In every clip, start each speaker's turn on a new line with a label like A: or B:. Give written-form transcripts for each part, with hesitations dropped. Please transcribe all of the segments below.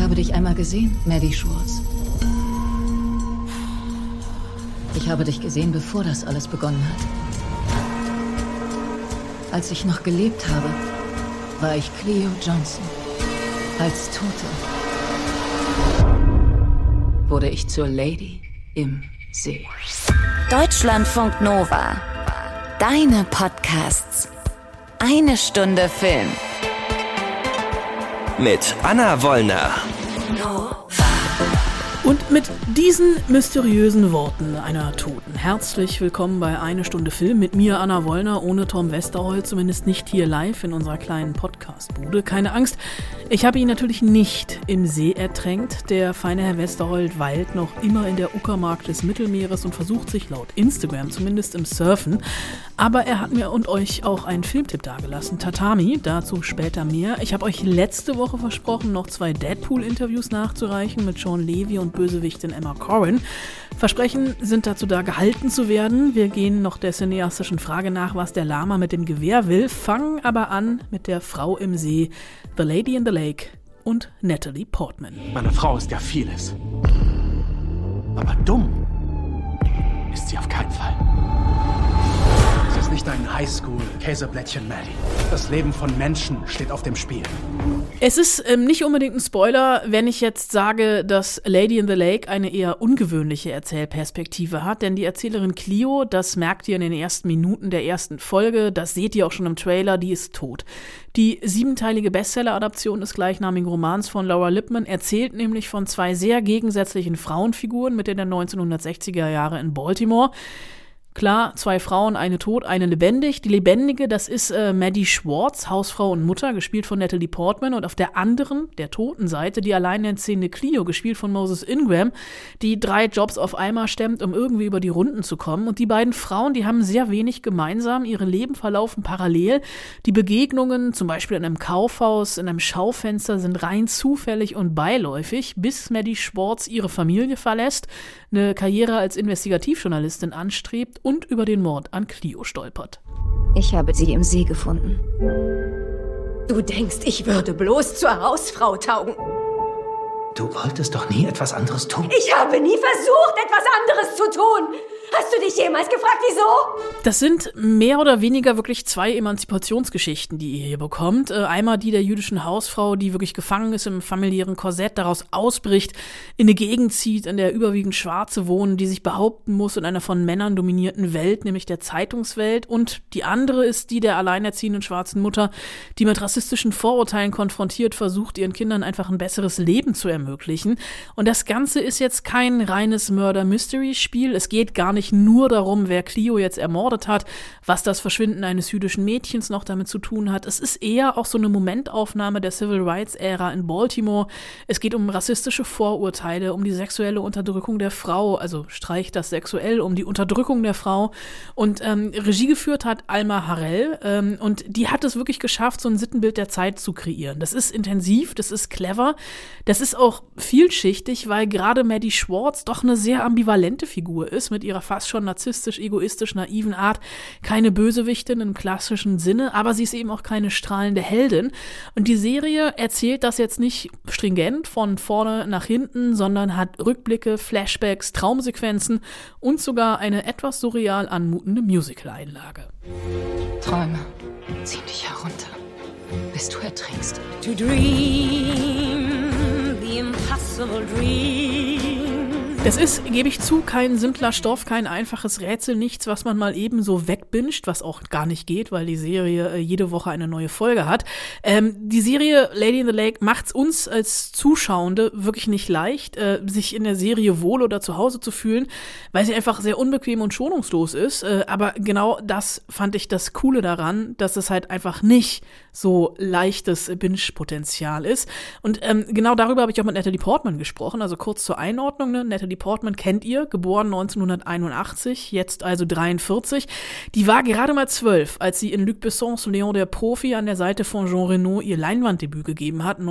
A: habe dich einmal gesehen, Maddie Schwartz. Ich habe dich gesehen, bevor das alles begonnen hat. Als ich noch gelebt habe, war ich Cleo Johnson. Als Tote wurde ich zur Lady im See.
B: Deutschlandfunk Nova. Deine Podcasts. 1 Stunde Film.
C: Mit Anna Wollner.
D: Und mit diesen mysteriösen Worten einer Toten. Herzlich willkommen bei 1 Stunde Film mit mir, Anna Wollner, ohne Tom Westerholt, zumindest nicht hier live in unserer kleinen Podcast-Bude. Keine Angst, ich habe ihn natürlich nicht im See ertränkt. Der feine Herr Westerholt weilt noch immer in der Uckermark des Mittelmeeres und versucht sich laut Instagram zumindest im Surfen. Aber er hat mir und euch auch einen Filmtipp dagelassen, Tatami, dazu später mehr. Ich habe euch letzte Woche versprochen, noch 2 Deadpool-Interviews nachzureichen mit Sean Levy und Bösewichtin Emma Corrin. Versprechen sind dazu da, gehalten zu werden. Wir gehen noch der cineastischen Frage nach, was der Lama mit dem Gewehr will, fangen aber an mit der Frau im See, The Lady in the Lake und Natalie Portman.
E: Meine Frau ist ja vieles. Aber dumm ist sie auf keinen Fall. Es ist nicht ein Highschool-Käseblättchen, Maddie. Das Leben von Menschen steht auf dem Spiel.
D: Es ist nicht unbedingt ein Spoiler, wenn ich jetzt sage, dass Lady in the Lake eine eher ungewöhnliche Erzählperspektive hat, denn die Erzählerin Cleo, das merkt ihr in den ersten Minuten der ersten Folge, das seht ihr auch schon im Trailer, die ist tot. Die 7-teilige Bestseller-Adaption des gleichnamigen Romans von Laura Lippman erzählt nämlich von 2 sehr gegensätzlichen Frauenfiguren Mitte der 1960er Jahre in Baltimore. Klar, 2 Frauen, eine tot, eine lebendig. Die Lebendige, das ist Maddie Schwartz, Hausfrau und Mutter, gespielt von Natalie Portman. Und auf der anderen, der toten Seite, die alleinerziehende Cleo, gespielt von Moses Ingram, die 3 Jobs auf einmal stemmt, um irgendwie über die Runden zu kommen. Und die beiden Frauen, die haben sehr wenig gemeinsam. Ihre Leben verlaufen parallel. Die Begegnungen, zum Beispiel in einem Kaufhaus, in einem Schaufenster, sind rein zufällig und beiläufig, bis Maddie Schwartz ihre Familie verlässt, eine Karriere als Investigativjournalistin anstrebt und über den Mord an Cleo stolpert.
F: Ich habe sie im See gefunden.
G: Du denkst, ich würde bloß zur Hausfrau taugen?
H: Du wolltest doch nie etwas anderes tun.
G: Ich habe nie versucht, etwas anderes zu tun. Hast du dich jemals gefragt, wieso?
D: Das sind mehr oder weniger wirklich 2 Emanzipationsgeschichten, die ihr hier bekommt. Einmal die der jüdischen Hausfrau, die wirklich gefangen ist im familiären Korsett, daraus ausbricht, in eine Gegend zieht, in der überwiegend Schwarze wohnen, die sich behaupten muss in einer von Männern dominierten Welt, nämlich der Zeitungswelt. Und die andere ist die der alleinerziehenden schwarzen Mutter, die mit rassistischen Vorurteilen konfrontiert versucht, ihren Kindern einfach ein besseres Leben zu ermöglichen. Und das Ganze ist jetzt kein reines Murder-Mystery-Spiel. Es geht gar nicht nur darum, wer Cleo jetzt ermordet hat, was das Verschwinden eines jüdischen Mädchens noch damit zu tun hat. Es ist eher auch so eine Momentaufnahme der Civil Rights-Ära in Baltimore. Es geht um rassistische Vorurteile, um die sexuelle Unterdrückung der Frau, also streicht das sexuell, um die Unterdrückung der Frau. Und Regie geführt hat Alma Harrell und die hat es wirklich geschafft, so ein Sittenbild der Zeit zu kreieren. Das ist intensiv, das ist clever, das ist auch vielschichtig, weil gerade Maddie Schwartz doch eine sehr ambivalente Figur ist, mit ihrer fast schon narzisstisch, egoistisch, naiven Art. Keine Bösewichtin im klassischen Sinne, aber sie ist eben auch keine strahlende Heldin. Und die Serie erzählt das jetzt nicht stringent von vorne nach hinten, sondern hat Rückblicke, Flashbacks, Traumsequenzen und sogar eine etwas surreal anmutende Musical-Einlage.
A: Träume ziehen dich herunter, bis du ertrinkst.
G: To dream the impossible dream.
D: Das ist, gebe ich zu, kein simpler Stoff, kein einfaches Rätsel, nichts, was man mal eben so wegbinscht, was auch gar nicht geht, weil die Serie jede Woche eine neue Folge hat. Die Serie Lady in the Lake macht's uns als Zuschauende wirklich nicht leicht, sich in der Serie wohl oder zu Hause zu fühlen, weil sie einfach sehr unbequem und schonungslos ist. Aber genau das fand ich das Coole daran, dass es halt einfach nicht so leichtes Binge-Potenzial ist. Und genau darüber habe ich auch mit Natalie Portman gesprochen, also kurz zur Einordnung. Ne? Natalie Natalie Portman kennt ihr, geboren 1981, jetzt also 43. Die war gerade mal 12, als sie in Luc Bessons Léon der Profi an der Seite von Jean Reno ihr Leinwanddebüt gegeben hat.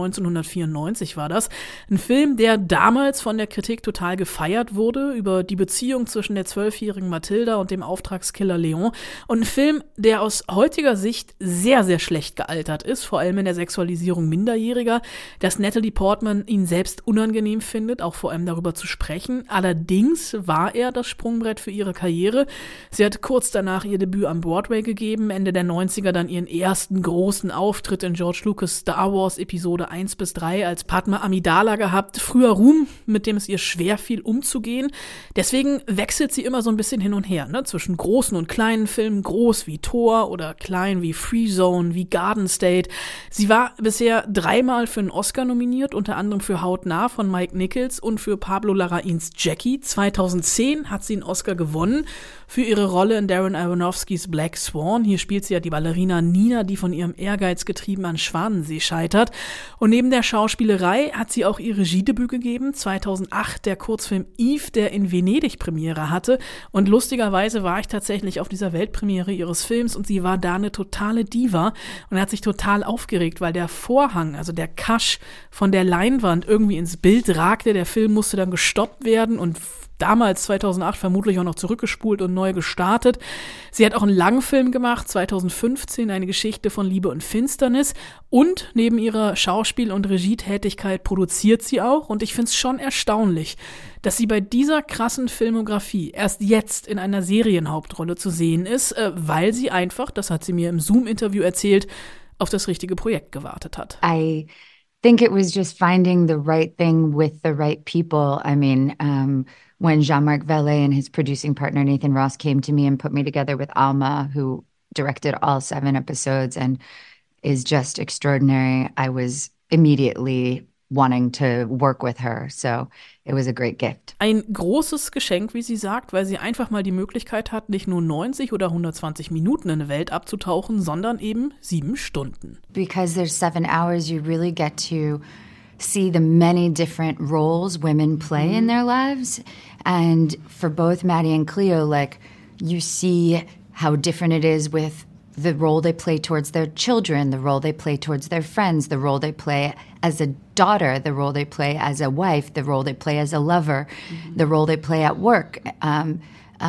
D: 1994 war das. Ein Film, der damals von der Kritik total gefeiert wurde, über die Beziehung zwischen der 12-jährigen Mathilda und dem Auftragskiller Léon. Und ein Film, der aus heutiger Sicht sehr, sehr schlecht gealtert ist, vor allem in der Sexualisierung Minderjähriger, dass Natalie Portman ihn selbst unangenehm findet, auch vor allem darüber zu sprechen. Allerdings war er das Sprungbrett für ihre Karriere. Sie hat kurz danach ihr Debüt am Broadway gegeben, Ende der 90er dann ihren ersten großen Auftritt in George Lucas Star Wars Episode 1-3 als Padma Amidala gehabt. Früher Ruhm, mit dem es ihr schwer fiel umzugehen. Deswegen wechselt sie immer so ein bisschen hin und her, ne? Zwischen großen und kleinen Filmen, groß wie Thor oder klein wie Free Zone, wie Garden State. Sie war bisher 3-mal für einen Oscar nominiert, unter anderem für Hautnah von Mike Nichols und für Pablo Larraíns Jackie. 2010 hat sie einen Oscar gewonnen für ihre Rolle in Darren Aronofskys Black Swan. Hier spielt sie ja die Ballerina Nina, die von ihrem Ehrgeiz getrieben an Schwanensee scheitert. Und neben der Schauspielerei hat sie auch ihr Regiedebüt gegeben. 2008 der Kurzfilm Eve, der in Venedig Premiere hatte. Und lustigerweise war ich tatsächlich auf dieser Weltpremiere ihres Films und sie war da eine totale Diva und hat sich total aufgeregt, weil der Vorhang, also der Kasch von der Leinwand irgendwie ins Bild ragte. Der Film musste dann gestoppt werden und damals 2008 vermutlich auch noch zurückgespult und neu gestartet. Sie hat auch einen Langfilm gemacht, 2015, eine Geschichte von Liebe und Finsternis. Und neben ihrer Schauspiel- und Regietätigkeit produziert sie auch. Und ich finde es schon erstaunlich, dass sie bei dieser krassen Filmografie erst jetzt in einer Serienhauptrolle zu sehen ist, weil sie einfach, das hat sie mir im Zoom-Interview erzählt, auf das richtige Projekt gewartet hat.
I: I think it was just finding the right thing with the right people. I mean, when Jean-Marc Vallée and his producing partner Nathan Ross came to me and put me together with Alma, who directed all 7 episodes and is just extraordinary, I was immediately wanting to work with her. So it was a great gift.
D: Ein großes Geschenk, wie sie sagt, weil sie einfach mal die Möglichkeit hat, nicht nur 90 oder 120 Minuten in eine Welt abzutauchen, sondern eben 7 Stunden.
I: Because there's 7 hours, you really get to see the many different roles women play in their lives. And for both Maddie and Cleo, like, you see how different it is with the role they play towards their children, the role they play towards their friends, the role they play as a daughter, the role they play as a wife, the role they play as a lover, the role they play at work. And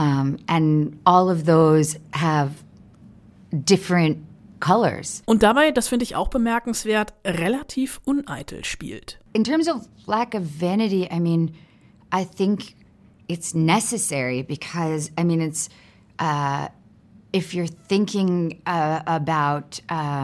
I: all of those have different colors.
D: Und dabei, das finde ich auch bemerkenswert, relativ uneitel spielt.
I: In terms of lack of vanity, I mean, I think it's necessary because, I mean, it's, if you're thinking about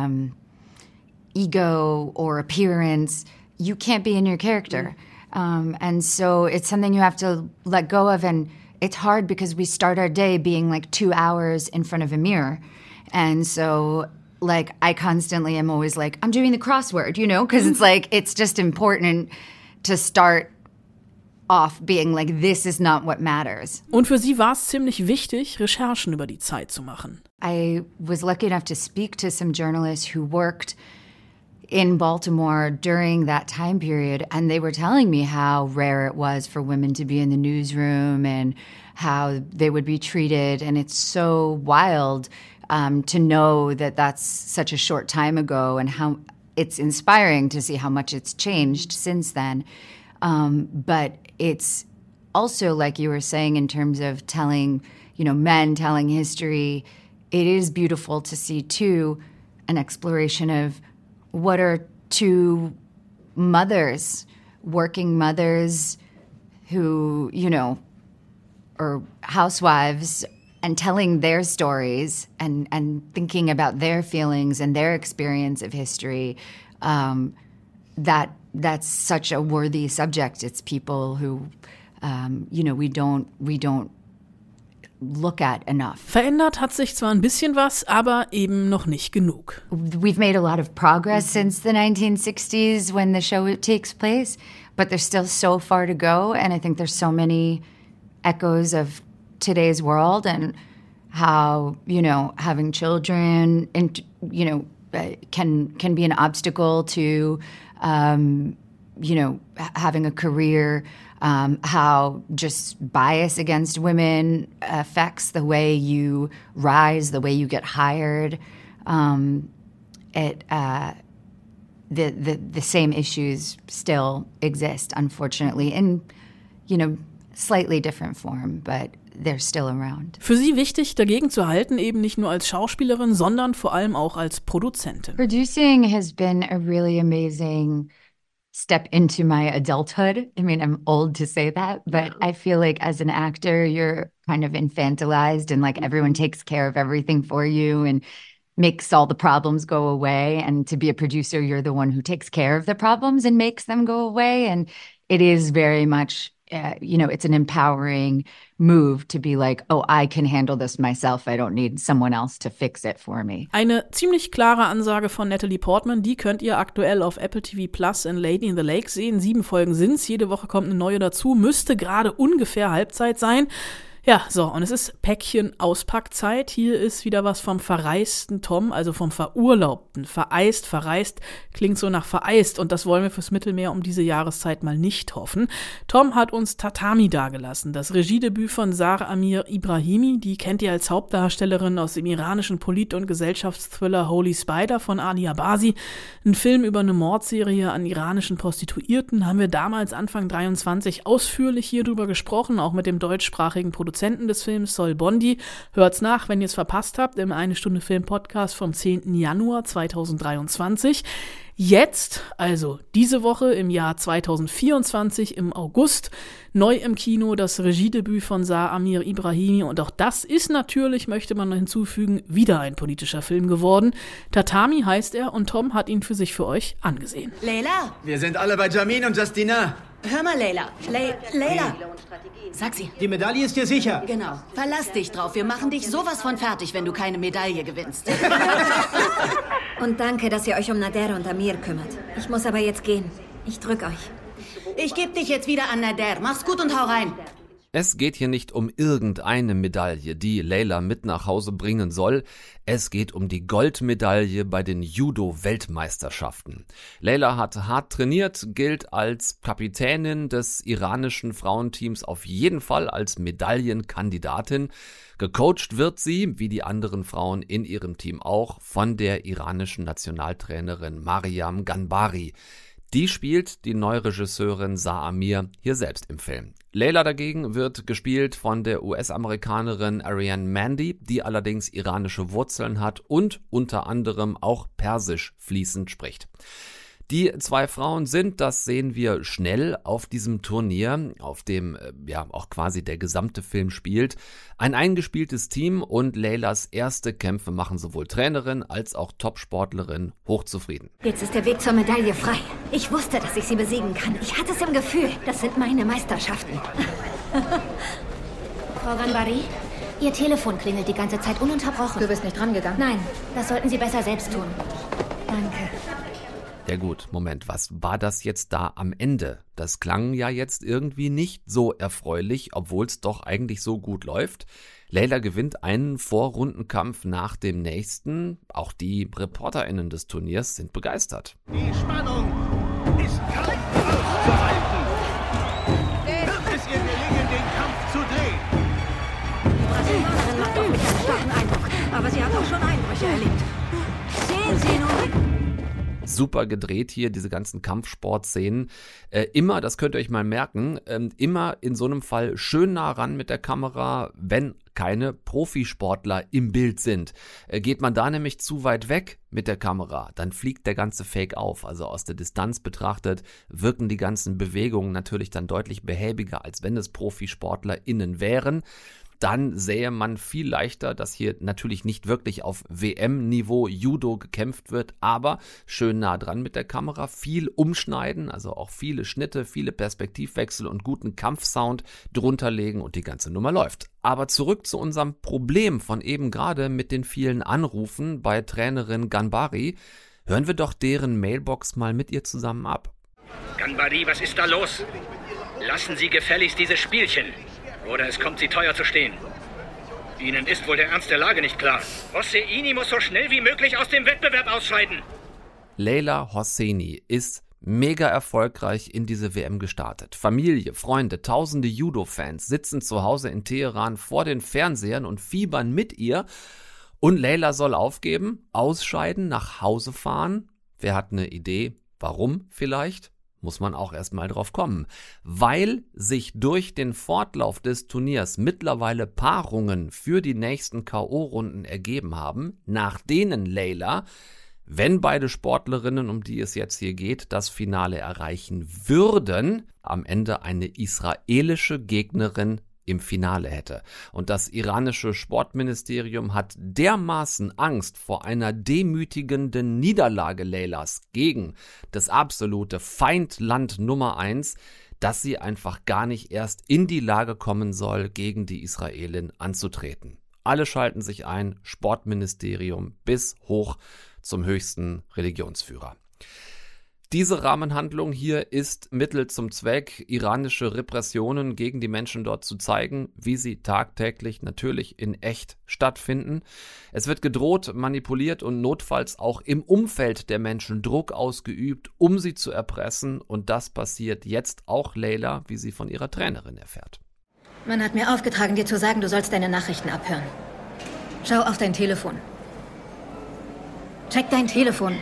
I: ego or appearance, you can't be in your character. And so it's something you have to let go of. And it's hard because we start our day being like 2 hours in front of a mirror. And so, like, I constantly am always like, I'm doing the crossword, you know, because it's like, it's just important to start off being like, this is not what matters.
D: Und für sie war es ziemlich wichtig, Recherchen über die Zeit zu machen.
I: I was lucky enough to speak to some journalists who worked in Baltimore during that time period, and they were telling me how rare it was for women to be in the newsroom and how they would be treated, and it's so wild to know that that's such a short time ago, and how it's inspiring to see how much it's changed since then. But it's also, like you were saying, in terms of telling, you know, men telling history, it is beautiful to see, too, an exploration of what are 2 mothers, working mothers who, you know, are housewives, and telling their stories and thinking about their feelings and their experience of history. That's such a worthy subject. It's people who, you know, we don't look at enough.
D: Verändert hat sich zwar ein bisschen was, aber eben noch nicht genug.
I: We've made a lot of progress since the 1960s when the show takes place, but there's still so far to go, and I think there's so many echoes of today's world and how, you know, having children and, you know, can be an obstacle to having a career, how just bias against women affects the way you rise, the way you get hired. The same issues still exist, unfortunately, in, slightly different form, but they're still around.
D: Für sie wichtig, dagegen zu halten, eben nicht nur als Schauspielerin, sondern vor allem auch als Produzentin.
I: Producing has been a really amazing step into my adulthood. I mean, I'm old to say that, but I feel like as an actor, you're kind of infantilized and like everyone takes care of everything for you and makes all the problems go away. And to be a producer, you're the one who takes care of the problems and makes them go away. And it is very much, it's an empowering move to be like, oh, I can handle this myself. I don't need someone else to fix it for me.
D: Eine ziemlich klare Ansage von Natalie Portman, die könnt ihr aktuell auf Apple TV Plus in Lady in the Lake sehen. 7 Folgen sind's, jede Woche kommt eine neue dazu, müsste gerade ungefähr Halbzeit sein. Ja, so, und es ist Päckchen-Auspackzeit. Hier ist wieder was vom verreisten Tom, also vom Verurlaubten. Verreist, klingt so nach vereist und das wollen wir fürs Mittelmeer um diese Jahreszeit mal nicht hoffen. Tom hat uns Tatami dagelassen, das Regiedebüt von Zahar Amir Ibrahimi. Die kennt ihr als Hauptdarstellerin aus dem iranischen Polit- und Gesellschaftsthriller Holy Spider von Ali Abbasi. Ein Film über eine Mordserie an iranischen Prostituierten. Haben wir damals Anfang 23 ausführlich hier drüber gesprochen, auch mit dem deutschsprachigen Produzenten des Films Sol Bondi. Hört's nach, wenn ihr es verpasst habt, im 1-Stunde-Film-Podcast vom 10. Januar 2023. Jetzt, also diese Woche im Jahr 2024 im August, neu im Kino das Regiedebüt von Zahar Amir Ibrahimi und auch das ist natürlich, möchte man hinzufügen, wieder ein politischer Film geworden. Tatami heißt er und Tom hat ihn für euch angesehen.
J: Leila!
K: Wir sind alle bei Jamin und Justina.
J: Hör mal, Leila. Leila! Sag sie.
K: Die Medaille ist dir sicher.
J: Genau. Verlass dich drauf. Wir machen dich sowas von fertig, wenn du keine Medaille gewinnst.
G: Und danke, dass ihr euch um Nader und Amir kümmert. Ich muss aber jetzt gehen. Ich drück euch.
J: Ich geb dich jetzt wieder an Nader. Mach's gut und hau rein.
L: Es geht hier nicht um irgendeine Medaille, die Leila mit nach Hause bringen soll. Es geht um die Goldmedaille bei den Judo-Weltmeisterschaften. Leila hat hart trainiert, gilt als Kapitänin des iranischen Frauenteams auf jeden Fall als Medaillenkandidatin. Gecoacht wird sie, wie die anderen Frauen in ihrem Team auch, von der iranischen Nationaltrainerin Mariam Ganbari. Die spielt die neue Regisseurin Zahar Amir hier selbst im Film. Leila dagegen wird gespielt von der US-Amerikanerin Ariane Mandy, die allerdings iranische Wurzeln hat und unter anderem auch Persisch fließend spricht. Die 2 Frauen sind, das sehen wir schnell auf diesem Turnier, auf dem auch quasi der gesamte Film spielt, ein eingespieltes Team und Leilas erste Kämpfe machen sowohl Trainerin als auch Topsportlerin hochzufrieden.
G: Jetzt ist der Weg zur Medaille frei. Ich wusste, dass ich sie besiegen kann. Ich hatte es im Gefühl. Das sind meine Meisterschaften.
M: Frau Ganbari, Ihr Telefon klingelt die ganze Zeit ununterbrochen.
G: Du bist nicht rangegangen?
M: Nein, das sollten Sie besser selbst tun.
G: Danke.
L: Ja gut, Moment, was war das jetzt da am Ende? Das klang ja jetzt irgendwie nicht so erfreulich, obwohl es doch eigentlich so gut läuft. Leila gewinnt einen Vorrundenkampf nach dem nächsten. Auch die ReporterInnen des Turniers sind begeistert.
N: Die Spannung ist kaum auszuhalten. Wird es ihr gelingen, den Kampf zu drehen?
G: Die Brasilianerin macht doch einen starken Eindruck. Aber sie hat auch schon Einbrüche erlebt. Sehen Sie nun?
L: Super gedreht hier, diese ganzen Kampfsportszenen. Immer, das könnt ihr euch mal merken, immer in so einem Fall schön nah ran mit der Kamera, wenn keine Profisportler im Bild sind. Geht man da nämlich zu weit weg mit der Kamera, dann fliegt der ganze Fake auf. Also aus der Distanz betrachtet wirken die ganzen Bewegungen natürlich dann deutlich behäbiger, als wenn es ProfisportlerInnen wären. Dann sähe man viel leichter, dass hier natürlich nicht wirklich auf WM-Niveau Judo gekämpft wird, aber schön nah dran mit der Kamera, viel umschneiden, also auch viele Schnitte, viele Perspektivwechsel und guten Kampfsound drunter legen und die ganze Nummer läuft. Aber zurück zu unserem Problem von eben gerade mit den vielen Anrufen bei Trainerin Ganbari. Hören wir doch deren Mailbox mal mit ihr zusammen ab.
O: Ganbari, was ist da los? Lassen Sie gefälligst dieses Spielchen. Oder es kommt Sie teuer zu stehen. Ihnen ist wohl der Ernst der Lage nicht klar. Hosseini muss so schnell wie möglich aus dem Wettbewerb ausscheiden.
L: Leila Hosseini ist mega erfolgreich in diese WM gestartet. Familie, Freunde, tausende Judo-Fans sitzen zu Hause in Teheran vor den Fernsehern und fiebern mit ihr. Und Layla soll aufgeben, ausscheiden, nach Hause fahren. Wer hat eine Idee? Warum vielleicht? Muss man auch erstmal drauf kommen. Weil sich durch den Fortlauf des Turniers mittlerweile Paarungen für die nächsten K.O.-Runden ergeben haben, nach denen Layla, wenn beide Sportlerinnen, um die es jetzt hier geht, das Finale erreichen würden, am Ende eine israelische Gegnerin im Finale hätte. Und das iranische Sportministerium hat dermaßen Angst vor einer demütigenden Niederlage Laylas gegen das absolute Feindland Nummer 1, dass sie einfach gar nicht erst in die Lage kommen soll, gegen die Israelin anzutreten. Alle schalten sich ein, Sportministerium bis hoch zum höchsten Religionsführer. Diese Rahmenhandlung hier ist Mittel zum Zweck, iranische Repressionen gegen die Menschen dort zu zeigen, wie sie tagtäglich natürlich in echt stattfinden. Es wird gedroht, manipuliert und notfalls auch im Umfeld der Menschen Druck ausgeübt, um sie zu erpressen. Und das passiert jetzt auch Layla, wie sie von ihrer Trainerin erfährt.
M: Man hat mir aufgetragen, dir zu sagen, du sollst deine Nachrichten abhören. Schau auf dein Telefon. Check dein Telefon.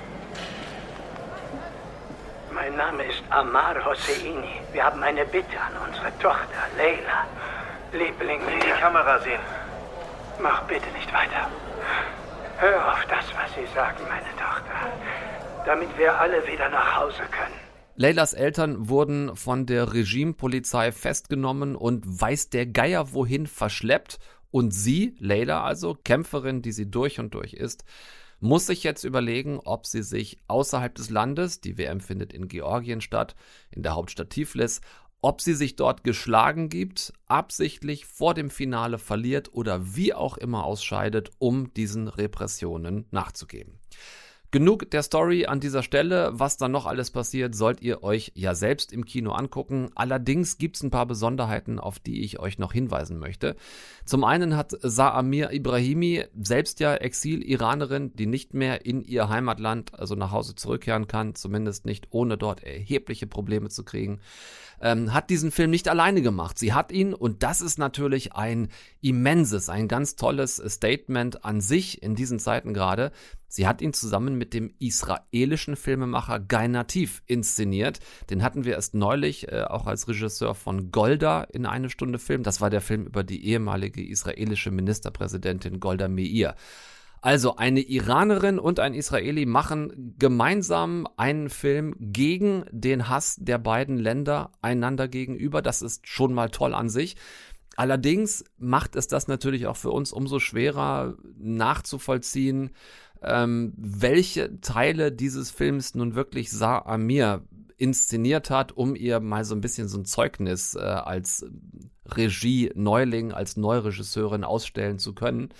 P: Mein Name ist Ammar Hosseini. Wir haben eine Bitte an unsere Tochter, Layla. Liebling,
N: die Kamera sehen.
P: Mach bitte nicht weiter. Hör auf das, was sie sagen, meine Tochter. Damit wir alle wieder nach Hause können.
L: Laylas Eltern wurden von der Regimepolizei festgenommen und weiß der Geier wohin verschleppt. Und sie, Layla also, Kämpferin, die sie durch und durch ist, muss sich jetzt überlegen, ob sie sich außerhalb des Landes, die WM findet in Georgien statt, in der Hauptstadt Tiflis, ob sie sich dort geschlagen gibt, absichtlich vor dem Finale verliert oder wie auch immer ausscheidet, um diesen Repressionen nachzugeben. Genug der Story an dieser Stelle. Was dann noch alles passiert, sollt ihr euch ja selbst im Kino angucken. Allerdings gibt es ein paar Besonderheiten, auf die ich euch noch hinweisen möchte. Zum einen hat Saamir Ibrahimi, selbst ja Exil-Iranerin, die nicht mehr in ihr Heimatland, also nach Hause zurückkehren kann, zumindest nicht ohne dort erhebliche Probleme zu kriegen, hat diesen Film nicht alleine gemacht. Sie hat ihn, und das ist natürlich ein immenses, ein ganz tolles Statement an sich in diesen Zeiten gerade, sie hat ihn zusammen mit dem israelischen Filmemacher Guy Nativ inszeniert. Den hatten wir erst neulich auch als Regisseur von Golda in Eine Stunde Film. Das war der Film über die ehemalige israelische Ministerpräsidentin Golda Meir. Also eine Iranerin und ein Israeli machen gemeinsam einen Film gegen den Hass der beiden Länder einander gegenüber. Das ist schon mal toll an sich. Allerdings macht es das natürlich auch für uns umso schwerer nachzuvollziehen, welche Teile dieses Films nun wirklich Saamir inszeniert hat, um ihr mal so ein bisschen so ein Zeugnis als Regie-Neuling, als Neuregisseurin ausstellen zu können.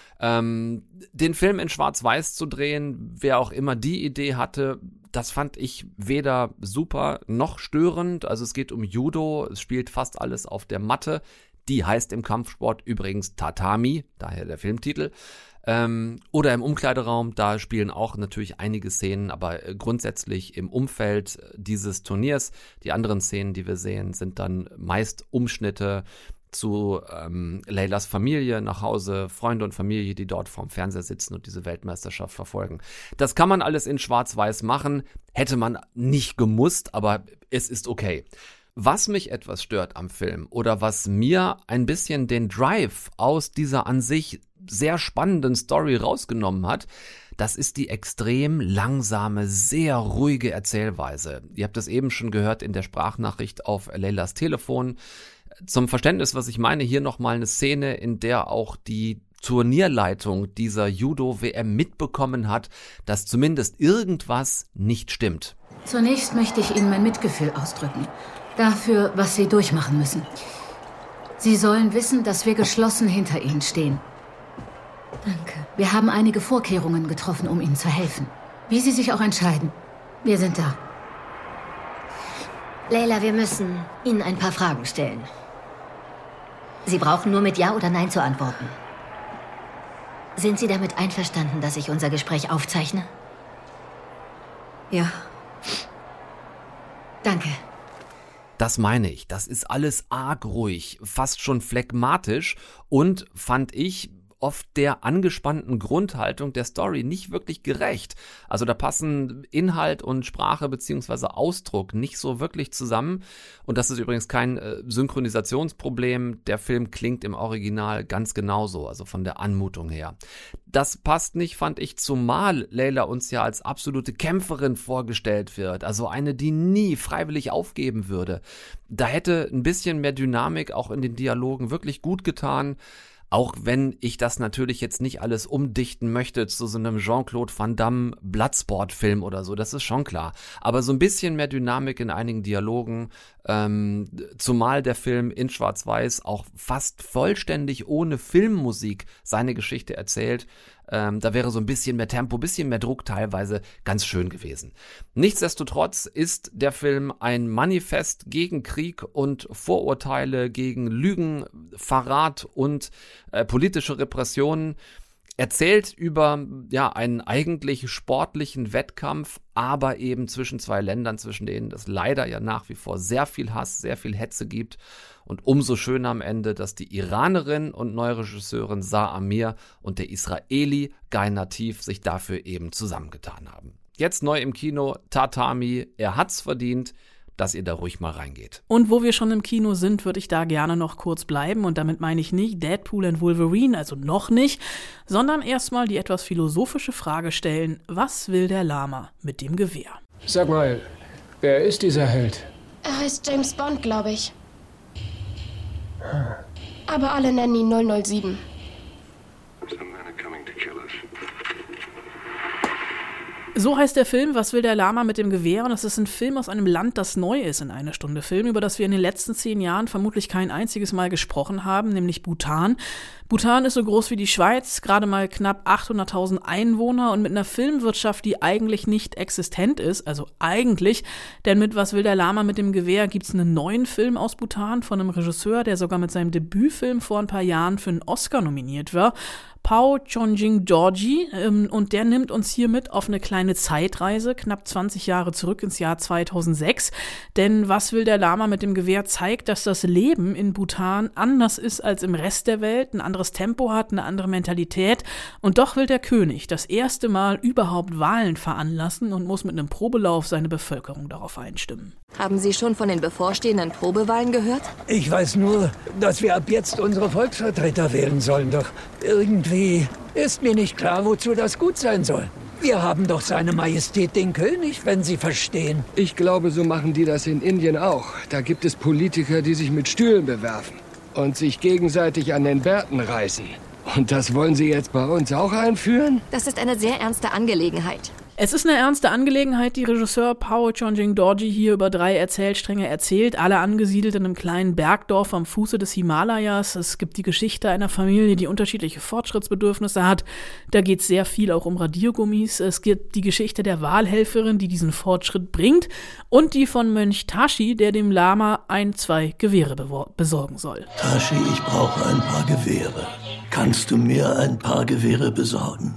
L: Den Film in Schwarz-Weiß zu drehen, wer auch immer die Idee hatte, das fand ich weder super noch störend. Also es geht um Judo, es spielt fast alles auf der Matte. Die heißt im Kampfsport übrigens Tatami, daher der Filmtitel. Oder im Umkleideraum, da spielen auch natürlich einige Szenen, aber grundsätzlich im Umfeld dieses Turniers. Die anderen Szenen, die wir sehen, sind dann meist Umschnitte zu Laylas Familie nach Hause, Freunde und Familie, die dort vorm Fernseher sitzen und diese Weltmeisterschaft verfolgen. Das kann man alles in Schwarz-Weiß machen, hätte man nicht gemusst, aber es ist okay. Was mich etwas stört am Film oder was mir ein bisschen den Drive aus dieser an sich sehr spannenden Story rausgenommen hat, das ist die extrem langsame, sehr ruhige Erzählweise. Ihr habt es eben schon gehört in der Sprachnachricht auf Laylas Telefon. Zum Verständnis, was ich meine, hier nochmal eine Szene, in der auch die Turnierleitung dieser Judo-WM mitbekommen hat, dass zumindest irgendwas nicht stimmt.
Q: Zunächst möchte ich Ihnen mein Mitgefühl ausdrücken. Dafür, was Sie durchmachen müssen. Sie sollen wissen, dass wir geschlossen hinter Ihnen stehen. Danke. Wir haben einige Vorkehrungen getroffen, um Ihnen zu helfen. Wie Sie sich auch entscheiden, wir sind da.
M: Layla, wir müssen Ihnen ein paar Fragen stellen. Sie brauchen nur mit Ja oder Nein zu antworten. Sind Sie damit einverstanden, dass ich unser Gespräch aufzeichne?
Q: Ja.
M: Danke.
L: Das meine ich. Das ist alles arg ruhig, fast schon phlegmatisch und, fand ich, oft der angespannten Grundhaltung der Story nicht wirklich gerecht. Also da passen Inhalt und Sprache bzw. Ausdruck nicht so wirklich zusammen. Und das ist übrigens kein Synchronisationsproblem. Der Film klingt im Original ganz genauso, also von der Anmutung her. Das passt nicht, fand ich, zumal Layla uns ja als absolute Kämpferin vorgestellt wird. Also eine, die nie freiwillig aufgeben würde. Da hätte ein bisschen mehr Dynamik auch in den Dialogen wirklich gut getan. Auch wenn ich das natürlich jetzt nicht alles umdichten möchte zu so einem Jean-Claude Van Damme Bloodsport-Film oder so, das ist schon klar. Aber so ein bisschen mehr Dynamik in einigen Dialogen, zumal der Film in Schwarz-Weiß auch fast vollständig ohne Filmmusik seine Geschichte erzählt. Da wäre so ein bisschen mehr Tempo, ein bisschen mehr Druck teilweise ganz schön gewesen. Nichtsdestotrotz ist der Film ein Manifest gegen Krieg und Vorurteile, gegen Lügen, Verrat und politische Repressionen. Erzählt über einen eigentlich sportlichen Wettkampf, aber eben zwischen zwei Ländern, zwischen denen es leider ja nach wie vor sehr viel Hass, sehr viel Hetze gibt. Und umso schöner am Ende, dass die Iranerin und neue Regisseurin Saar Amir und der Israeli Guy Nativ sich dafür eben zusammengetan haben. Jetzt neu im Kino, Tatami, er hat's verdient, dass ihr da ruhig mal reingeht.
D: Und wo wir schon im Kino sind, würde ich da gerne noch kurz bleiben. Und damit meine ich nicht Deadpool and Wolverine, also noch nicht, sondern erstmal die etwas philosophische Frage stellen, was will der Lama mit dem Gewehr?
R: Sag mal, wer ist dieser Held?
S: Er heißt James Bond, glaube ich. Aber alle nennen ihn 007.
D: So heißt der Film, was will der Lama mit dem Gewehr? Und das ist ein Film aus einem Land, das neu ist in Eine Stunde Film, über das wir in den letzten 10 Jahren vermutlich kein einziges Mal gesprochen haben, nämlich Bhutan. Bhutan ist so groß wie die Schweiz, gerade mal knapp 800.000 Einwohner und mit einer Filmwirtschaft, die eigentlich nicht existent ist, also eigentlich, denn mit Was will der Lama mit dem Gewehr gibt's einen neuen Film aus Bhutan von einem Regisseur, der sogar mit seinem Debütfilm vor ein paar Jahren für einen Oscar nominiert war. Pao Chonjing-Dorji, und der nimmt uns hier mit auf eine kleine Zeitreise, knapp 20 Jahre zurück ins Jahr 2006. Denn Was will der Lama mit dem Gewehr zeigt, dass das Leben in Bhutan anders ist als im Rest der Welt, ein anderes Tempo hat, eine andere Mentalität. Und doch will der König das erste Mal überhaupt Wahlen veranlassen und muss mit einem Probelauf seine Bevölkerung darauf einstimmen.
T: Haben Sie schon von den bevorstehenden Probewahlen gehört?
P: Ich weiß nur, dass wir ab jetzt unsere Volksvertreter wählen sollen, doch irgendwie ist mir nicht klar, wozu das gut sein soll. Wir haben doch seine Majestät den König, wenn Sie verstehen.
R: Ich glaube, so machen die das in Indien auch. Da gibt es Politiker, die sich mit Stühlen bewerfen und sich gegenseitig an den Bärten reißen. Und das wollen Sie jetzt bei uns auch einführen?
T: Das ist eine sehr ernste Angelegenheit.
D: Es ist eine ernste Angelegenheit, die Regisseur Pao Chonjing-Dorji hier über 3 Erzählstränge erzählt, alle angesiedelt in einem kleinen Bergdorf am Fuße des Himalayas. Es gibt die Geschichte einer Familie, die unterschiedliche Fortschrittsbedürfnisse hat. Da geht es sehr viel auch um Radiergummis. Es gibt die Geschichte der Wahlhelferin, die diesen Fortschritt bringt, und die von Mönch Tashi, der dem Lama 2 Gewehre besorgen soll.
U: Tashi, ich brauche ein paar Gewehre. Kannst du mir ein paar Gewehre besorgen?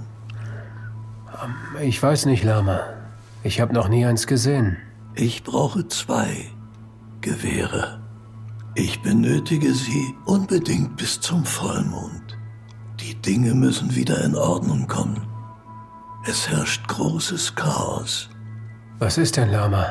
R: Ich weiß nicht, Lama. Ich habe noch nie eins gesehen.
U: Ich brauche 2 Gewehre. Ich benötige sie unbedingt bis zum Vollmond. Die Dinge müssen wieder in Ordnung kommen. Es herrscht großes Chaos.
R: Was ist denn, Lama?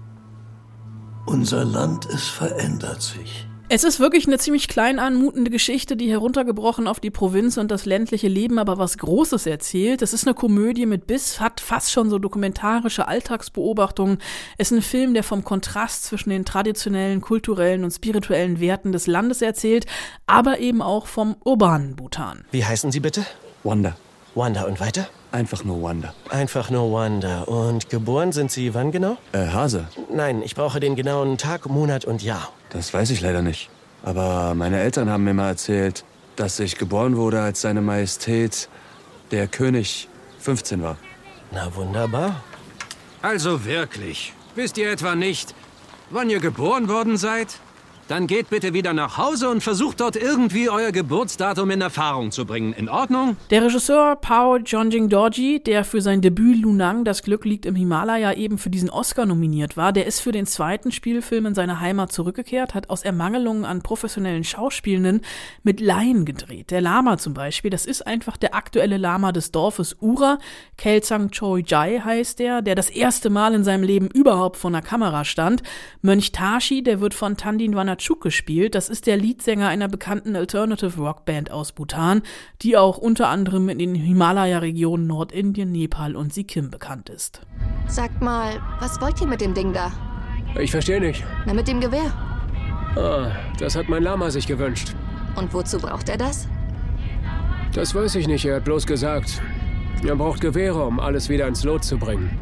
U: Unser Land, es verändert sich.
D: Es ist wirklich eine ziemlich klein anmutende Geschichte, die heruntergebrochen auf die Provinz und das ländliche Leben aber was Großes erzählt. Es ist eine Komödie mit Biss, hat fast schon so dokumentarische Alltagsbeobachtungen. Es ist ein Film, der vom Kontrast zwischen den traditionellen, kulturellen und spirituellen Werten des Landes erzählt, aber eben auch vom urbanen Bhutan.
V: Wie heißen Sie bitte?
W: Wanda.
V: Wanda, und weiter?
W: Einfach nur Wanda.
V: Einfach nur Wanda. Und geboren sind Sie wann genau?
W: Hase.
V: Nein, ich brauche den genauen Tag, Monat und Jahr.
W: Das weiß ich leider nicht. Aber meine Eltern haben mir mal erzählt, dass ich geboren wurde, als seine Majestät, der König, 15 war.
V: Na wunderbar.
X: Also wirklich, wisst ihr etwa nicht, wann ihr geboren worden seid?
B: Dann geht bitte wieder nach Hause und versucht dort irgendwie euer Geburtsdatum in Erfahrung zu bringen. In Ordnung?
D: Der Regisseur Pao Jonjing-Dorji, der für sein Debüt Lunang, Das Glück liegt im Himalaya, eben für diesen Oscar nominiert war, der ist für den zweiten Spielfilm in seine Heimat zurückgekehrt, hat aus Ermangelung an professionellen Schauspielenden mit Laien gedreht. Der Lama zum Beispiel, das ist einfach der aktuelle Lama des Dorfes Ura. Kelsang Choi-Jai heißt der das erste Mal in seinem Leben überhaupt vor einer Kamera stand. Mönch Tashi, der wird von Tandin Vanachuk gespielt. Das ist der Leadsänger einer bekannten Alternative Rock Band aus Bhutan, die auch unter anderem in den Himalaya-Regionen Nordindien, Nepal und Sikkim bekannt ist.
T: Sagt mal, was wollt ihr mit dem Ding da?
R: Ich verstehe nicht.
T: Na, mit dem Gewehr.
R: Das hat mein Lama sich gewünscht.
T: Und wozu braucht er das?
R: Das weiß ich nicht, er hat bloß gesagt, er braucht Gewehre, um alles wieder ins Lot zu bringen.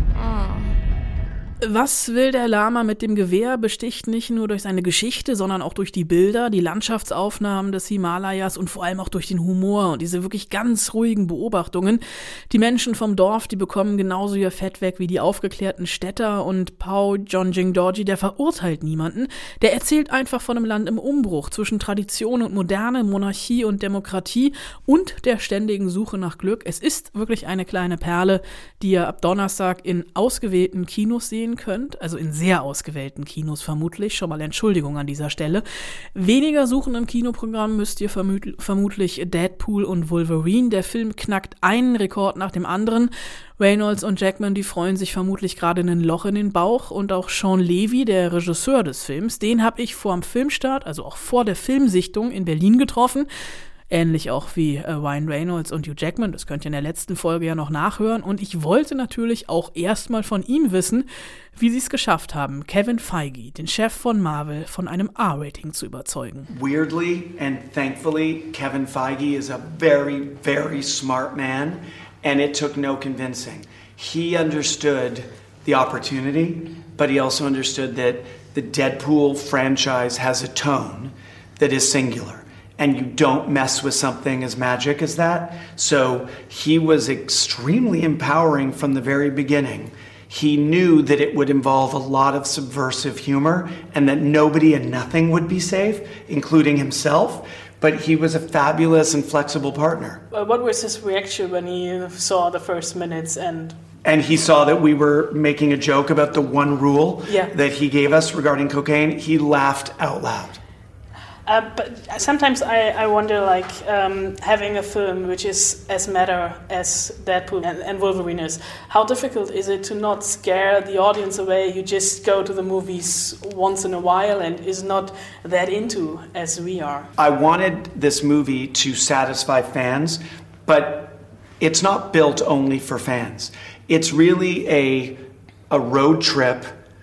D: Was will der Lama mit dem Gewehr, besticht nicht nur durch seine Geschichte, sondern auch durch die Bilder, die Landschaftsaufnahmen des Himalayas und vor allem auch durch den Humor und diese wirklich ganz ruhigen Beobachtungen. Die Menschen vom Dorf, die bekommen genauso ihr Fett weg wie die aufgeklärten Städter, und Pao Jonjing-Dorji, der verurteilt niemanden. Der erzählt einfach von einem Land im Umbruch zwischen Tradition und Moderne, Monarchie und Demokratie und der ständigen Suche nach Glück. Es ist wirklich eine kleine Perle, die ihr ab Donnerstag in ausgewählten Kinos sehen könnt, also in sehr ausgewählten Kinos vermutlich, schon mal Entschuldigung an dieser Stelle. Weniger suchen im Kinoprogramm müsst ihr vermutlich Deadpool und Wolverine. Der Film knackt einen Rekord nach dem anderen. Reynolds und Jackman, die freuen sich vermutlich gerade ein Loch in den Bauch, und auch Sean Levy, der Regisseur des Films, den habe ich vor dem Filmstart, also auch vor der Filmsichtung in Berlin getroffen. Ähnlich auch wie Ryan Reynolds und Hugh Jackman, das könnt ihr in der letzten Folge ja noch nachhören. Und ich wollte natürlich auch erstmal von ihm wissen, wie sie es geschafft haben, Kevin Feige, den Chef von Marvel, von einem R-Rating zu überzeugen.
C: Weirdly and thankfully, Kevin Feige is a very, very smart man, and it took no convincing. He understood the opportunity, but he also understood that the Deadpool franchise has a tone that is singular. And you don't mess with something as magic as that. So he was extremely empowering from the very beginning. He knew that it would involve a lot of subversive humor and that nobody and nothing would be safe, including himself. But he was a fabulous and flexible partner.
D: What was his reaction when he saw the first minutes and
C: he saw that we were making a joke about the one rule that he gave us regarding cocaine? He laughed out loud.
D: But sometimes I wonder, having a film which is as meta as Deadpool and Wolverine is, how difficult is it to not scare the audience away who just go to the movies once in a while and is not that into as we are?
C: I wanted this movie to satisfy fans, but it's not built only for fans. It's really a road trip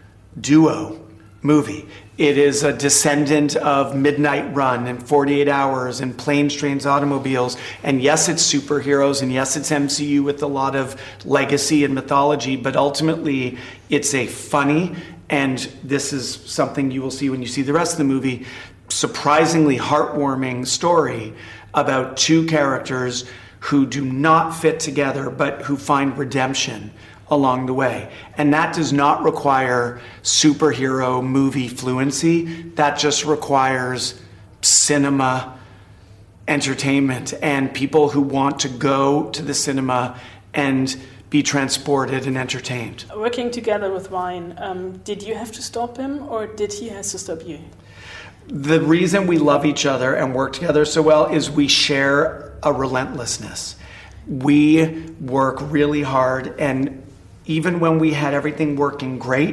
C: duo movie. It is a descendant of Midnight Run and 48 Hours and Planes, Trains, Automobiles. And yes, it's superheroes, and yes, it's MCU with a lot of legacy and mythology, but ultimately it's a funny, and this is something you will see when you see the rest of the movie, surprisingly heartwarming story about two characters who do not fit together, but who find redemption along the way. And that does not require superhero movie fluency. That just requires cinema entertainment and people who want to go to the cinema and be transported and entertained.
D: Working together with Ryan, did you have to stop him or did he have to stop you?
C: The reason we love each other and work together so well is we share a relentlessness. We work really hard, and even when we had everything working great,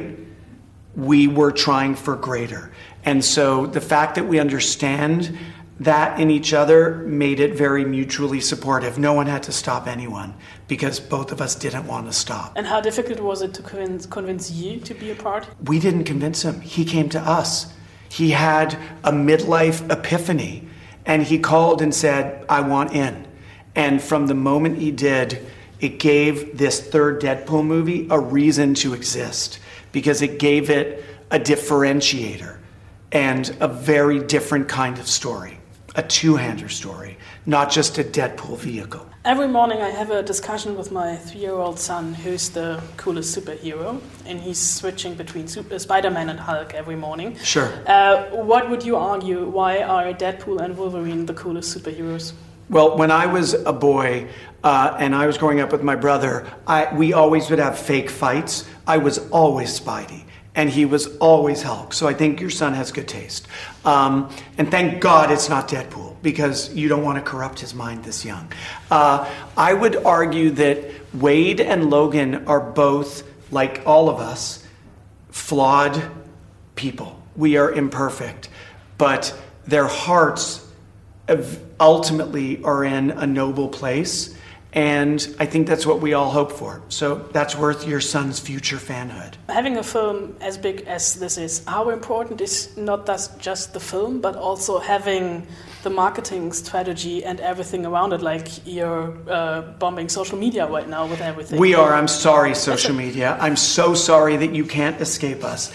C: we were trying for greater. And so the fact that we understand that in each other made it very mutually supportive. No one had to stop anyone because both of us didn't want to stop.
D: And how difficult was it to convince you to be a part?
C: We didn't convince him. He came to us. He had a midlife epiphany, and he called and said, I want in. And from the moment he did, it gave this third Deadpool movie a reason to exist because it gave it a differentiator and a very different kind of story. a two-hander story, not just a Deadpool vehicle.
D: Every morning I have a discussion with my 3-year-old son, who's the coolest superhero, and he's switching between Spider-Man and Hulk every morning.
C: Sure.
D: What would you argue? Why are Deadpool and Wolverine the coolest superheroes?
C: Well, when I was a boy and I was growing up with my brother, we always would have fake fights. I was always Spidey, and he was always Hulk. So I think your son has good taste. And thank God it's not Deadpool, because you don't want to corrupt his mind this young. I would argue that Wade and Logan are both, like all of us, flawed people. We are imperfect, but their hearts ultimately are in a noble place, and I think that's what we all hope for. So that's worth your son's future fanhood.
D: Having a film as big as this is, how important is not just the film, but also having the marketing strategy and everything around it, like you're bombing social media right now with everything?
C: We are. I'm sorry, social media. I'm so sorry that you can't escape us.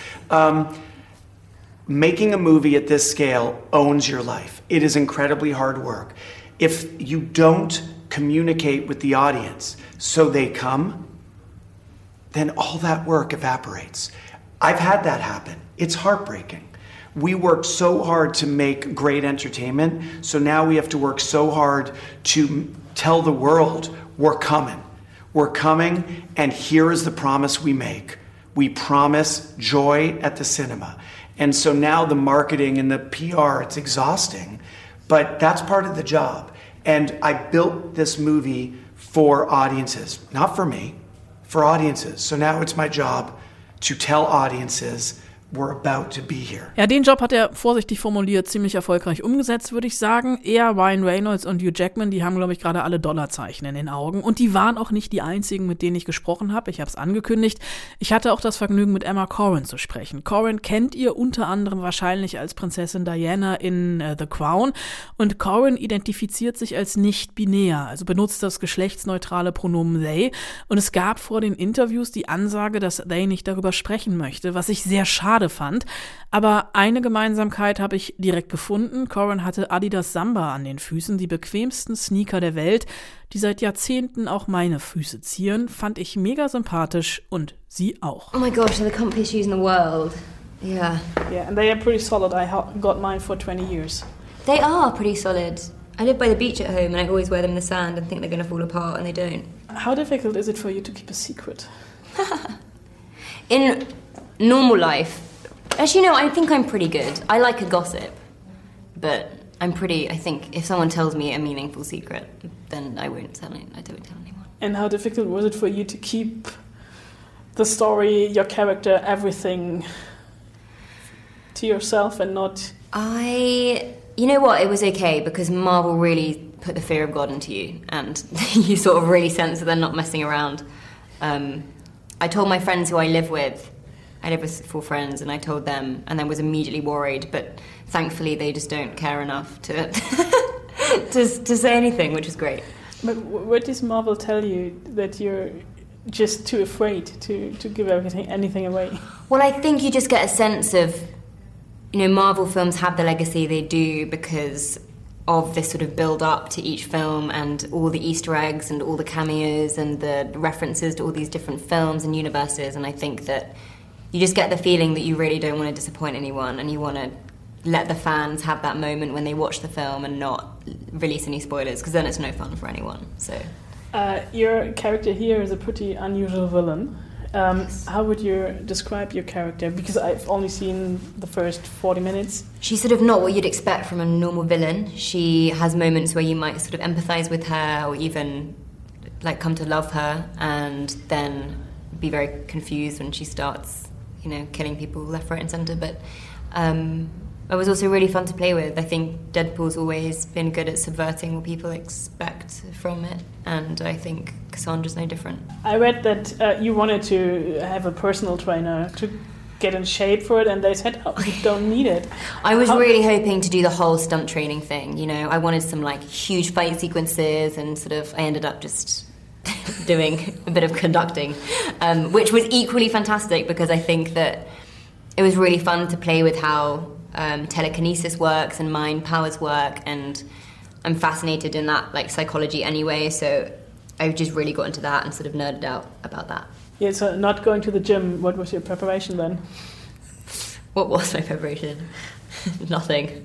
C: Making a movie at this scale owns your life. It is incredibly hard work. If you don't communicate with the audience so they come, then all that work evaporates. I've had that happen. It's heartbreaking. We worked so hard to make great entertainment, so now we have to work so hard to tell the world, we're coming. We're coming, and here is the promise we make. We promise joy at the cinema. And so now the marketing and the PR, it's exhausting, but that's part of the job. And I built this movie for audiences, not for me, for audiences. So now it's my job to tell audiences we're about to be here.
D: Ja, den Job hat er, vorsichtig formuliert, ziemlich erfolgreich umgesetzt, würde ich sagen. Er, Ryan Reynolds und Hugh Jackman, die haben, glaube ich, gerade alle Dollarzeichen in den Augen. Und die waren auch nicht die einzigen, mit denen ich gesprochen habe. Ich habe es angekündigt. Ich hatte auch das Vergnügen, mit Emma Corrin zu sprechen. Corrin kennt ihr unter anderem wahrscheinlich als Prinzessin Diana in The Crown. Und Corrin identifiziert sich als nicht-binär, also benutzt das geschlechtsneutrale Pronomen they. Und es gab vor den Interviews die Ansage, dass they nicht darüber sprechen möchte, was ich sehr schade fand. Aber eine Gemeinsamkeit habe ich direkt gefunden. Corrin hatte Adidas Samba an den Füßen, die bequemsten Sneaker der Welt, die seit Jahrzehnten auch meine Füße zieren. Fand ich mega sympathisch und sie auch.
E: Oh my gosh, they're the comfiest shoes in the world. Yeah.
D: Yeah, and they are pretty solid. I got mine for 20 years.
E: They are pretty solid. I live by the beach at home and I always wear them in the sand and think they're going to fall apart, and they don't.
D: How difficult is it for you to keep a secret?
E: In normal life, actually, no, I think I'm pretty good. I like a gossip, but I think if someone tells me a meaningful secret, then I don't tell anyone.
D: And how difficult was it for you to keep the story, your character, everything to yourself and not...
E: You know what, it was okay because Marvel really put the fear of God into you and you sort of really sense that they're not messing around. I told my friends who I live with 4 friends, and I told them, and I was immediately worried, but thankfully they just don't care enough to to say anything, which is great.
D: But what does Marvel tell you, that you're just too afraid to give anything away?
E: Well, I think you just get a sense of, Marvel films have the legacy they do because of this sort of build-up to each film and all the Easter eggs and all the cameos and the references to all these different films and universes, and I think that you just get the feeling that you really don't want to disappoint anyone and you want to let the fans have that moment when they watch the film and not release any spoilers, because then it's no fun for anyone. So,
D: your character here is a pretty unusual villain.
E: Yes.
D: How would you describe your character? Because I've only seen the first 40 minutes.
E: She's sort of not what you'd expect from a normal villain. She has moments where you might sort of empathize with her or even come to love her, and then be very confused when she starts killing people left, right and centre, but it was also really fun to play with. I think Deadpool's always been good at subverting what people expect from it, and I think Cassandra's no different.
D: I read that you wanted to have a personal trainer to get in shape for it, and they said, you don't need it.
E: I was really hoping to do the whole stunt training thing, I wanted some huge fight sequences, and I ended up just doing a bit of conducting, which was equally fantastic because I think that it was really fun to play with how telekinesis works and mind powers work, and I'm fascinated in that like psychology anyway, so I just really got into that and sort of nerded out about that.
D: Yeah, so not going to the gym, what was your preparation then?
E: What was my preparation? Nothing.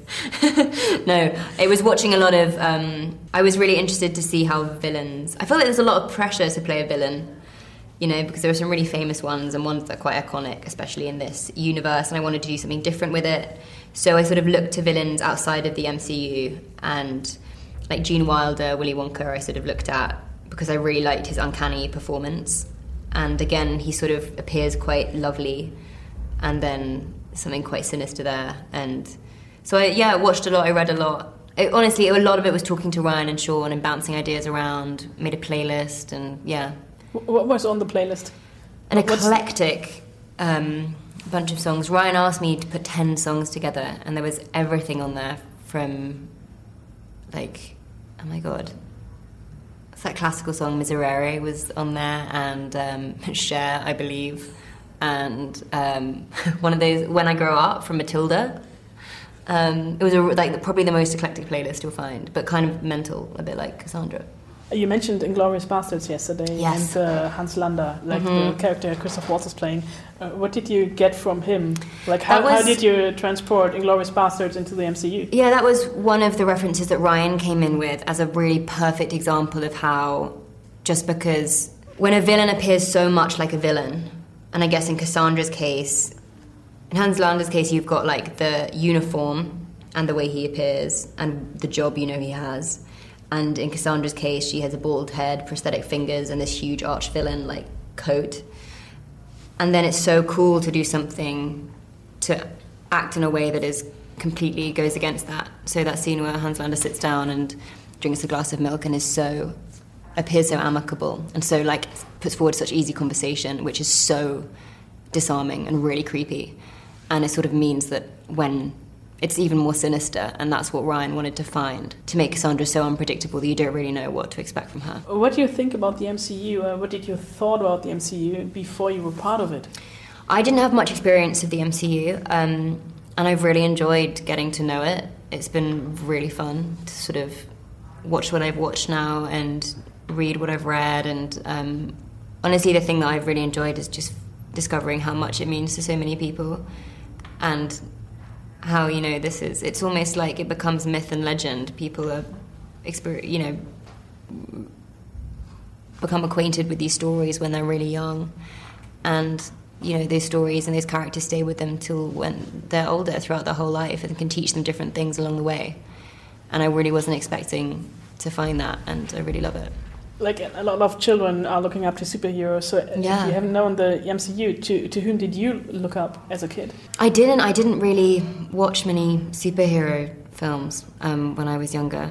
E: No, it was watching a lot of... I was really interested to see how villains... I feel like there's a lot of pressure to play a villain, you know, because there are some really famous ones and ones that are quite iconic, especially in this universe, and I wanted to do something different with it. So I sort of looked to villains outside of the MCU, and like Gene Wilder, Willy Wonka, I sort of looked at because I really liked his uncanny performance. And again, he sort of appears quite lovely, and then something quite sinister there. And so I watched a lot, I read a lot. Honestly, a lot of it was talking to Ryan and Sean and bouncing ideas around, made a playlist, and yeah.
D: What was on the playlist?
E: An eclectic bunch of songs. Ryan asked me to put 10 songs together, and there was everything on there from, like, oh my God, what's that classical song, Miserere, was on there, and Cher, I believe. And one of those, When I Grow Up, from Matilda. It was probably the most eclectic playlist you'll find, but kind of mental, a bit like Cassandra.
D: You mentioned Inglourious Basterds yesterday,
E: yes.
D: And Hans Landa, like the character Christoph Waltz is playing. What did you get from him? Like, how did you transport Inglourious Basterds into the MCU?
E: Yeah, that was one of the references that Ryan came in with as a really perfect example of how, just because when a villain appears so much like a villain, and I guess in Cassandra's case, in Hans Landa's case, you've got like the uniform and the way he appears and the job you know he has. And in Cassandra's case, she has a bald head, prosthetic fingers, and this huge arch-villain like coat. And then it's so cool to do something to act in a way that is completely goes against that. So that scene where Hans Landa sits down and drinks a glass of milk and appears so amicable, and so like puts forward such easy conversation, which is so disarming and really creepy. And it sort of means that when it's even more sinister, and that's what Ryan wanted to find, to make Cassandra so unpredictable that you don't really know what to expect from her.
D: What do you think about the MCU? What did you thought about the MCU before you were part of it?
E: I didn't have much experience of the MCU, and I've really enjoyed getting to know it. It's been really fun to sort of watch what I've watched now and read what I've read, and honestly the thing that I've really enjoyed is just discovering how much it means to so many people, and how, you know, it's almost like it becomes myth and legend. People are, become acquainted with these stories when they're really young, and, you know, those stories and those characters stay with them till when they're older, throughout their whole life, and can teach them different things along the way. And I really wasn't expecting to find that, and I really love it.
D: Like, a lot of children are looking up to superheroes, so if you haven't known the MCU, to whom did you look up as a kid? I didn't really watch many superhero films when I was younger.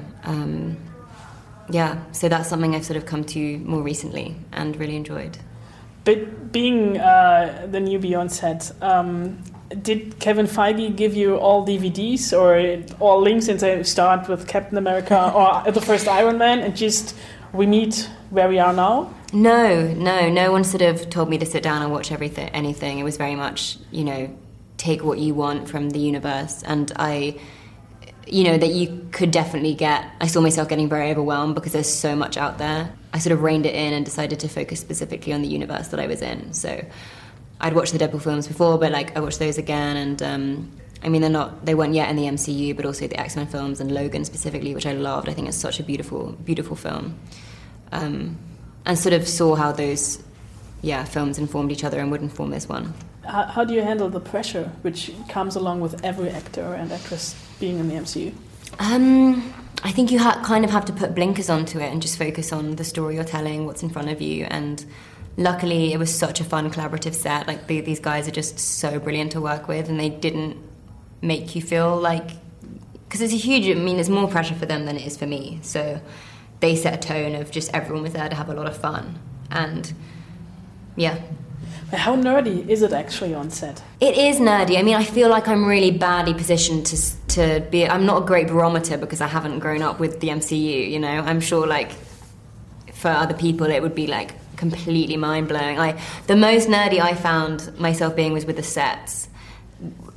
D: So that's something I've sort of come to more recently and really enjoyed. But being the newbie on set, did Kevin Feige give you all DVDs or all links and say start with Captain America or the first Iron Man and just we meet where we are now?
E: No one sort of told me to sit down and watch anything. It was very much, you know, take what you want from the universe. And that you could definitely I saw myself getting very overwhelmed because there's so much out there. I sort of reined it in and decided to focus specifically on the universe that I was in. So I'd watched the Deadpool films before, but like I watched those again, and they weren't yet in the MCU, but also the X-Men films and Logan specifically, which I loved. I think it's such a beautiful, beautiful film. And sort of saw how those, films informed each other and would inform this one.
D: How do you handle the pressure which comes along with every actor and actress being in the MCU?
E: I think you kind of have to put blinkers onto it and just focus on the story you're telling, what's in front of you. And luckily, it was such a fun, collaborative set. Like, these guys are just so brilliant to work with, and they didn't make you feel like... Because there's more pressure for them than it is for me. So they set a tone of just everyone was there to have a lot of fun. And, yeah.
D: How nerdy is it actually on set?
E: It is nerdy. I mean, I feel like I'm really badly positioned to be... I'm not a great barometer because I haven't grown up with the MCU, you know? I'm sure, like, for other people it would be, like, completely mind-blowing. The most nerdy I found myself being was with the sets.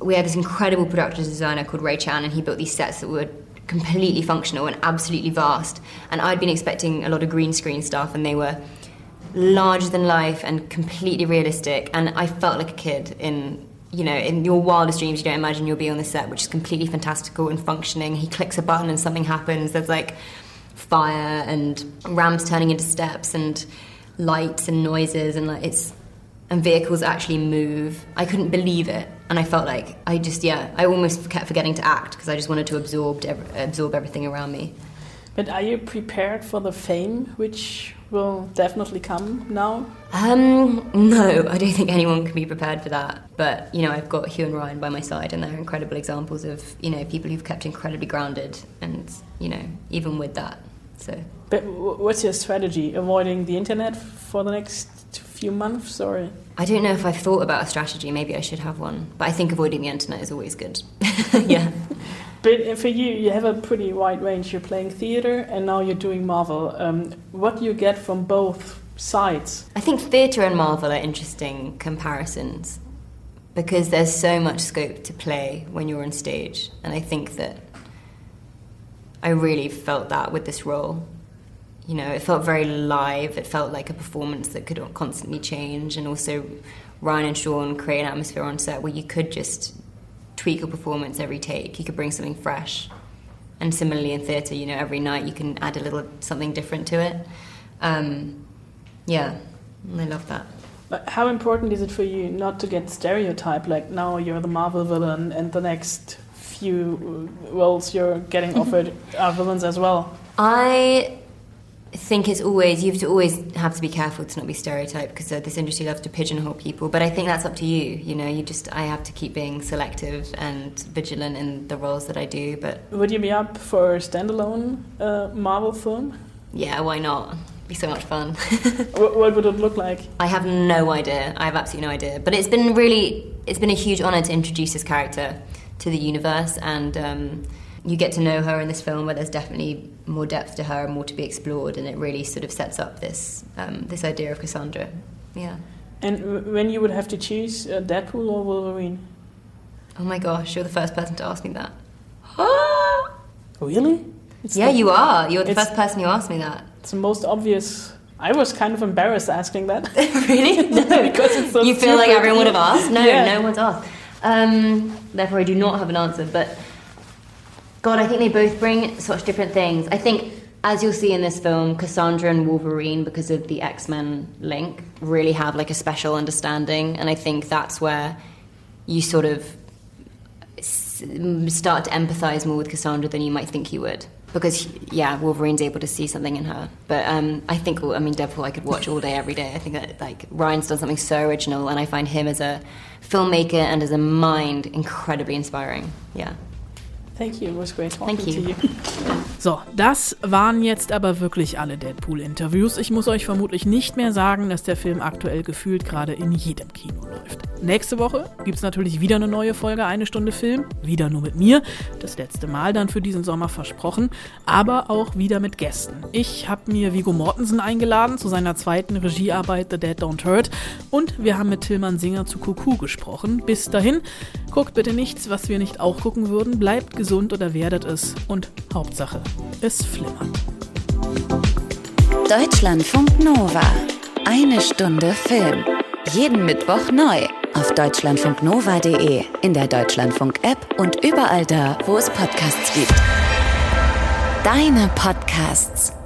E: we had this incredible production designer called Ray Chan, and he built these sets that were completely functional and absolutely vast. And I'd been expecting a lot of green screen stuff, and they were larger than life and completely realistic. And I felt like a kid in your wildest dreams. You don't imagine you'll be on the set, which is completely fantastical and functioning. He clicks a button and something happens. There's like fire and ramps turning into steps and lights and noises and vehicles actually move. I couldn't believe it, and I felt like I almost kept forgetting to act because I just wanted to absorb everything around me.
D: But are you prepared for the fame which will definitely come now?
E: No, I don't think anyone can be prepared for that. But, I've got Hugh and Ryan by my side, and they're incredible examples of, people who've kept incredibly grounded and, even with that, so.
D: But what's your strategy? Avoiding the internet for the next few months, or?
E: I don't know if I've thought about a strategy. Maybe I should have one. But I think avoiding the internet is always good. Yeah.
D: But for you have a pretty wide range. You're playing theatre and now you're doing Marvel. What do you get from both sides?
E: I think theatre and Marvel are interesting comparisons because there's so much scope to play when you're on stage. And I think that I really felt that with this role. It felt very live. It felt like a performance that could constantly change. And also Ryan and Sean create an atmosphere on set where you could just tweak a performance every take. You could bring something fresh. And similarly in theatre, every night you can add a little something different to it. Yeah, I love that.
D: But how important is it for you not to get stereotyped, like now you're the Marvel villain and the next few roles you're getting offered are villains as well? I think you have to be careful to not be stereotyped because this industry loves to pigeonhole people, but I think that's up to you. I have to keep being selective and vigilant in the roles that I do. But would you be up for a standalone Marvel film?
E: Yeah, why not? It'd be so much fun.
D: What would it look like?
E: I have no idea. I have absolutely no idea. But it's been a huge honour to introduce this character to the universe, and you get to know her in this film where there's definitely more depth to her and more to be explored, and it really sort of sets up this idea of Cassandra. Yeah. And
D: when you would have to choose Deadpool or Wolverine?
E: Oh my gosh, you're the first person to ask me that.
D: Really?
E: You are. You're the first person who asked me that.
D: It's the most obvious. I was kind of embarrassed asking that.
E: Really? No.
D: Because it's so
E: You feel
D: stupid.
E: like everyone would have asked? No,
D: Yeah.
E: No one's asked. Therefore, I do not have an answer, but God, I think they both bring such different things. I think, as you'll see in this film, Cassandra and Wolverine, because of the X-Men link, really have like a special understanding, and I think that's where you sort of start to empathize more with Cassandra than you might think you would. Because, Wolverine's able to see something in her. But I think, Deadpool I could watch all day, every day. I think that, Ryan's done something so original, and I find him as a filmmaker and as a mind incredibly inspiring. Yeah.
D: Thank you, it was great talking
E: Thank you.
D: to you. So, das waren jetzt aber wirklich alle Deadpool-Interviews. Ich muss euch vermutlich nicht mehr sagen, dass der Film aktuell gefühlt gerade in jedem Kino läuft. Nächste Woche gibt's natürlich wieder eine neue Folge 1 Stunde Film. Wieder nur mit mir. Das letzte Mal dann für diesen Sommer versprochen. Aber auch wieder mit Gästen. Ich habe mir Viggo Mortensen eingeladen zu seiner zweiten Regiearbeit The Dead Don't Hurt. Und wir haben mit Tillmann Singer zu Cuckoo gesprochen. Bis dahin, guckt bitte nichts, was wir nicht auch gucken würden. Bleibt gesund oder werdet es. Und Hauptsache, es flimmert.
A: Deutschlandfunk Nova. 1 Stunde Film. Jeden Mittwoch neu auf deutschlandfunknova.de, in der Deutschlandfunk-App und überall da, wo es Podcasts gibt. Deine Podcasts.